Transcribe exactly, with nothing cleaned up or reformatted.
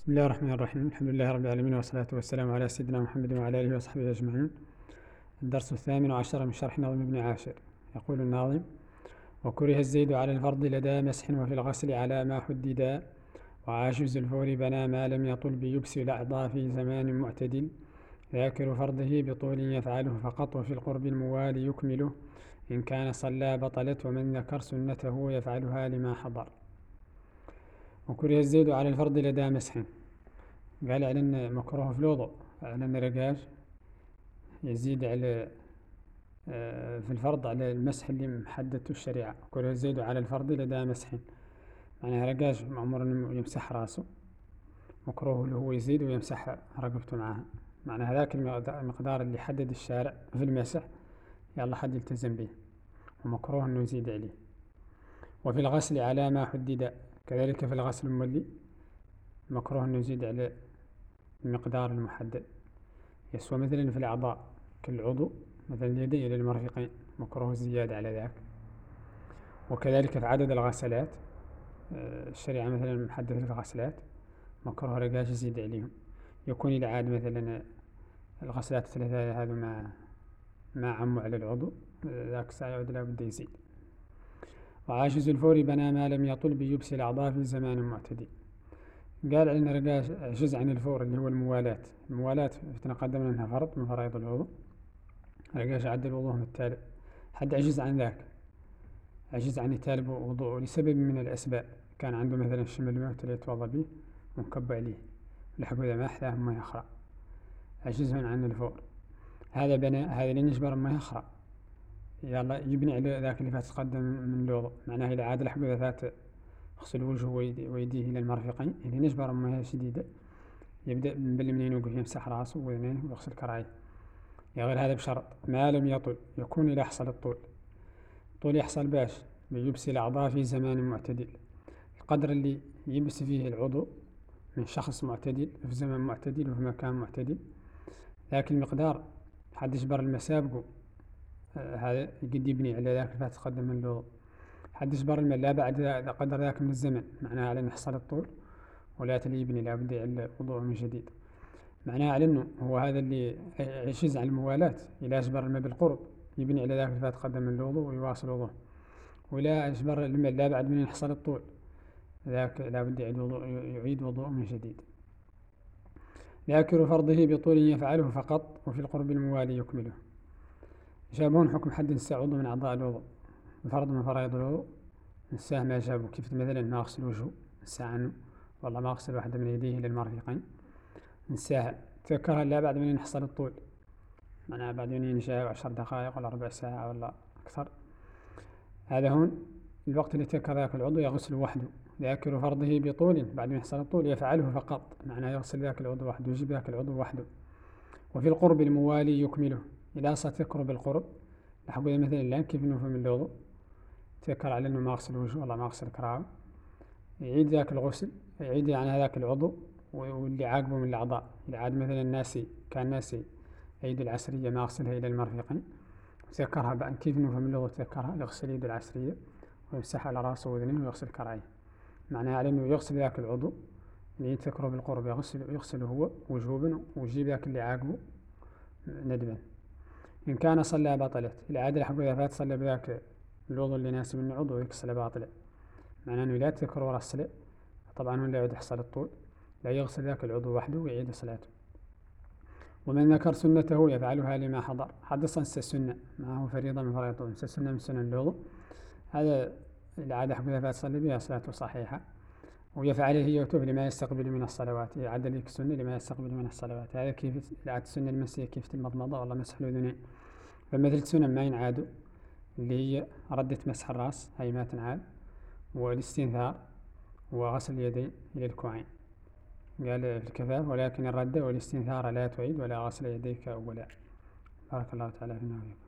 بسم الله الرحمن الرحيم. الحمد لله رب العالمين، والصلاة والسلام على سيدنا محمد وعلى آله وصحبه أجمعين. الدرس الثامن عشر من شرح نظم ابن عاشر. يقول الناظم: وكره الزيد على الفرض لدى مسح، وفي الغسل على ما حددا، وعاجز الفور بنى ما لم يطل بيبس الأعضاء في زمان معتدل، ذاكر فرضه بطول يفعله فقط، وفي القرب الموالي يكمله، إن كان صلى بطلت، ومن ذكر سنته يفعلها لما حضر. وكره الزيد على الفرض لدى مسح، قال على أن مكروه في الوضوء، على أن رجاج يزيد على في الفرض على المسح اللي محددته الشريعة. كره الزيد على الفرض لدى مسح، معناها رجاج مأمور أنه يمسح راسه، مكروه له هو يزيد ويمسح رقبته معها، معنى هذاك المقدار اللي حدد الشارع في المسح يلا حد يلتزم به، ومكروه أنه يزيد عليه. وفي الغسل على ما حدد، كذلك في الغسل المولي مكروه أنه يزيد على المقدار المحدد. يسوى مثلا في الأعضاء كالعضو مثلا اليدين إلى المرفقين، مكروه الزيادة على ذاك. وكذلك في عدد الغسلات، الشريعة مثلا محددة في الغسلات مكروه رجاج يزيد عليهم، يكون العاد مثلا الغسلات الثلاثة هذا ما ما عموا على العضو، ذاك سيعود لا بد يزيد. وعاجز الفور بنى ما لم يطل بيبس الأعضاء في زمان معتدل، قال عندنا رجاج عجز عن الفور اللي هو الموالاة. الموالاة تقدم أنها فرض من فرائض الوضوء، رجاج عد الوضوء من التالب، حد عجز عن ذاك، عجز عن التالب وضوءه لسبب من الأسباب، كان عنده مثلا شم الموت اللي يتوضا به منكب عليه لحقه إذا ما أحلاه ما يخرع، عجز عن الفور. هذا بنى هذا اللي نجبر ما يخرع يلا يبني على ذاك اللي فات تقدم من الوضوء، معناه إذا عاد لحقه إذا فات يغسل وجهه ويديه إلى المرفقين، اللي نجبر ما هي شديدة يبدأ من باليمين ويقف يمسح راسه وذنيه ويغسل كراعيه. يا غير هذا بشرط ما لم يطل، يكون إلى يحصل الطول. الطول يحصل باش بيبس الأعضاء في زمان معتدل، القدر اللي يبس فيه العضو من شخص معتدل في زمن معتدل وفي مكان معتدل، لكن المقدار حد يجبر المسابق هذا قد يبني على ذاك الفات تقدم من الوضوء، حد يجبر الماء لا بعد قدر ذاك من الزمن، معناها على أن يحصل الطول ولا تلي يبني لا بد يعل وضوء من جديد، معناها على أنه هو هذا اللي يعجز عن الموالاة إلى أجبر الماء بالقرب يبني على ذاك الفات تقدم من الوضوء ويواصل وضوء، ولا أجبر الماء لا بعد من يحصل الطول ذاك لا بد يعيد وضوء من جديد. ذاكر فرضه بطول يفعله فقط، وفي القرب الموالي يكمله. جابون حكم حد نسى عضو من أعضاء الوضوء، فرض من فرائض الوضوء نساه ما جابه، كيف مثلا ما أغسل وجهه نسى عنه، والله ما أغسل واحدة من يديه للمرفقين نساها، تذكرها لا بعد من يحصل الطول، معناها بعد من ينشاء عشر دقائق ولا ربع ساعة ولا أكثر. هذا هون الوقت اللي تذكر ذاك العضو يغسل وحده. ذاكر فرضه بطول بعد ما يحصل الطول يفعله فقط، معناه يغسل ذاك العضو وحده يجيب ذاك العضو وحده. وفي القرب الموالي يكمله، إذا ستذكر بالقرب لحقوا مثلا الآن كيف إنه من الوضوء تذكر على إنه ما أغسل وجهه ولا ما أغسل كراعه، يعيد ذاك الغسل، يعيد عن يعني هذاك العضو واللي عاقبه من الأعضاء، اللي عاد مثلا ناسي كان ناسي عيد العسرية ما أغسلها إلى المرفقين تذكرها بأن كيف إنه من الوضوء تذكرها يغسل يد العسرية ويمسح على راسه وذنيه ويغسل كراعيه، معناها على إنه يغسل ذاك العضو اللي يذكره بالقرب يغسل يغسله هو وجوبا، ويجيب ذاك اللي عاقبه ندبا. إن كان صلى بطلت، العادة حق إذا فات صلى بذاك الوضوء اللي ناسب من العضو يك صلى باطلة، معناه إنه لا تذكر ورا الصلاة طبعا ولا يعود يحصل الطول، لا يغسل ذاك العضو وحده ويعيد صلاته. ومن ذكر سنته يفعلها لما حضر، حد صنس السنة ما هو فريضة من فرائض الوضوء، السنة من سنن الوضوء، هذا العادة حق إذا فات صلى بها صلاته صحيحة، ويفعله يوتوب لما يستقبل من الصلوات، يعد لك السنة لما يستقبل من الصلوات. هذا كيف العادة السنة المسيح كيف المضمضة والله مسح الأذنين، فمثل السنة ما ينعادوا اللي هي ردة مسح الرأس هي ما تنعاد، والاستنثار وغسل اليدين إلى الكوعين، قال في الكفاف ولكن الردة والاستنثار لا تعيد ولا غسل يديك أولا. بارك الله تعالى فينا وفيكم.